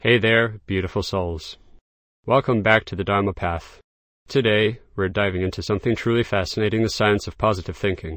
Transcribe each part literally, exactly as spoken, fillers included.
Hey there, beautiful souls. Welcome back to the Dharma Path. Today, we're diving into something truly fascinating, the science of positive thinking.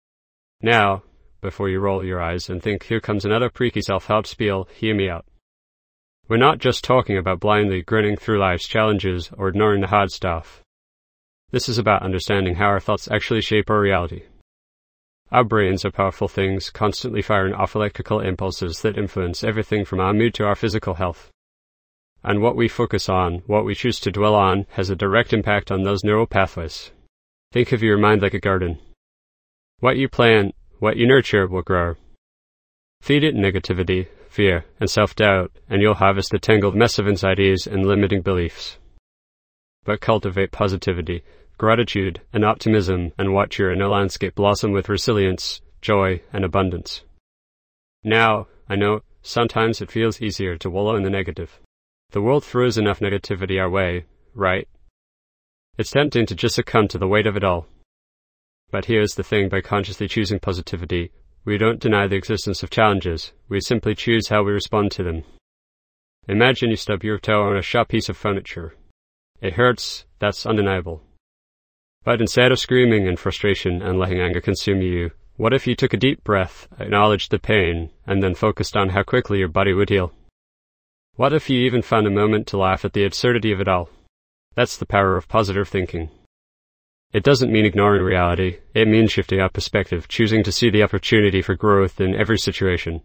Now, before you roll your eyes and think, here comes another preaky self-help spiel, hear me out. We're not just talking about blindly grinning through life's challenges or ignoring the hard stuff. This is about understanding how our thoughts actually shape our reality. Our brains are powerful things, constantly firing off electrical impulses that influence everything from our mood to our physical health. And what we focus on, what we choose to dwell on, has a direct impact on those neural pathways. Think of your mind like a garden. What you plant, what you nurture will grow. Feed it negativity, fear, and self-doubt, and you'll harvest the tangled mess of anxieties and limiting beliefs. But cultivate positivity, gratitude, and optimism, and watch your inner landscape blossom with resilience, joy, and abundance. Now, I know, sometimes it feels easier to wallow in the negative. The world throws enough negativity our way, right? It's tempting to just succumb to the weight of it all. But here's the thing, by consciously choosing positivity, we don't deny the existence of challenges, we simply choose how we respond to them. Imagine you stub your toe on a sharp piece of furniture. It hurts, that's undeniable. But instead of screaming in frustration and letting anger consume you, what if you took a deep breath, acknowledged the pain, and then focused on how quickly your body would heal? What if you even found a moment to laugh at the absurdity of it all? That's the power of positive thinking. It doesn't mean ignoring reality, it means shifting our perspective, choosing to see the opportunity for growth in every situation.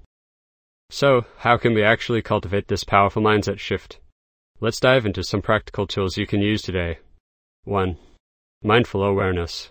So, how can we actually cultivate this powerful mindset shift? Let's dive into some practical tools you can use today. one. Mindful awareness.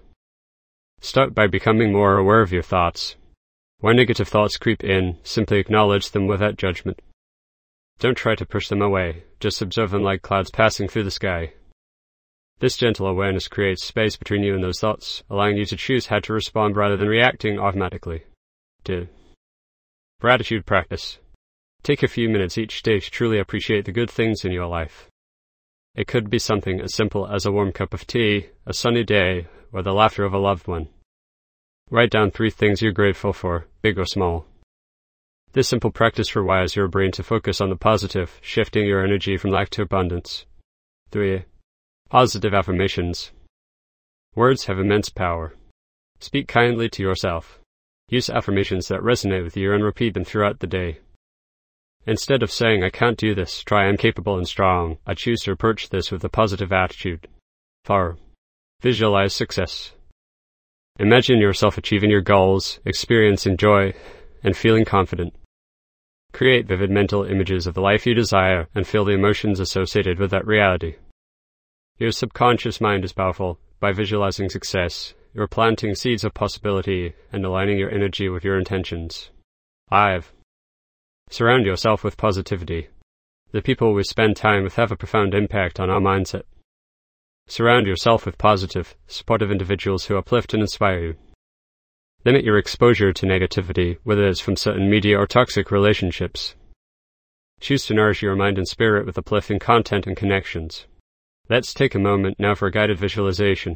Start by becoming more aware of your thoughts. When negative thoughts creep in, simply acknowledge them without judgment. Don't try to push them away, just observe them like clouds passing through the sky. This gentle awareness creates space between you and those thoughts, allowing you to choose how to respond rather than reacting automatically. two. Gratitude practice. Take a few minutes each day to truly appreciate the good things in your life. It could be something as simple as a warm cup of tea, a sunny day, or the laughter of a loved one. Write down three things you're grateful for, big or small. This simple practice rewires your brain to focus on the positive, shifting your energy from lack to abundance. three. Positive affirmations. Words have immense power. Speak kindly to yourself. Use affirmations that resonate with you and repeat them throughout the day. Instead of saying, I can't do this, try I'm capable and strong, I choose to approach this with a positive attitude. four. Visualize success. Imagine yourself achieving your goals, experiencing joy, and feeling confident. Create vivid mental images of the life you desire and feel the emotions associated with that reality. Your subconscious mind is powerful. By visualizing success, you're planting seeds of possibility and aligning your energy with your intentions. five. Surround yourself with positivity. The people we spend time with have a profound impact on our mindset. Surround yourself with positive, supportive individuals who uplift and inspire you. Limit your exposure to negativity, whether it's from certain media or toxic relationships. Choose to nourish your mind and spirit with uplifting content and connections. Let's take a moment now for a guided visualization.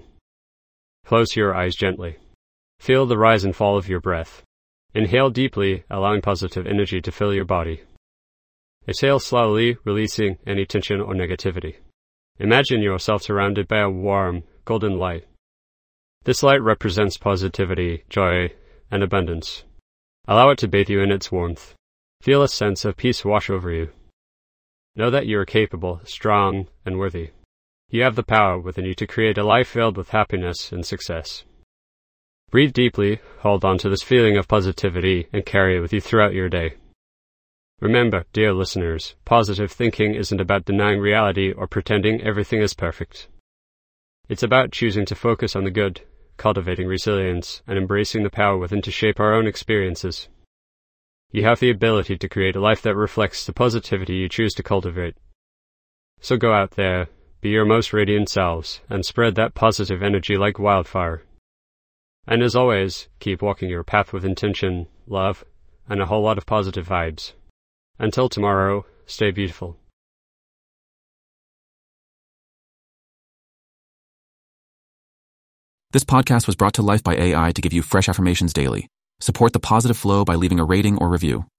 Close your eyes gently. Feel the rise and fall of your breath. Inhale deeply, allowing positive energy to fill your body. Exhale slowly, releasing any tension or negativity. Imagine yourself surrounded by a warm, golden light. This light represents positivity, joy, and abundance. Allow it to bathe you in its warmth. Feel a sense of peace wash over you. Know that you are capable, strong, and worthy. You have the power within you to create a life filled with happiness and success. Breathe deeply, hold on to this feeling of positivity, and carry it with you throughout your day. Remember, dear listeners, positive thinking isn't about denying reality or pretending everything is perfect. It's about choosing to focus on the good, cultivating resilience, and embracing the power within to shape our own experiences. You have the ability to create a life that reflects the positivity you choose to cultivate. So go out there, be your most radiant selves, and spread that positive energy like wildfire. And as always, keep walking your path with intention, love, and a whole lot of positive vibes. Until tomorrow, stay beautiful. This podcast was brought to life by A I to give you fresh affirmations daily. Support the positive flow by leaving a rating or review.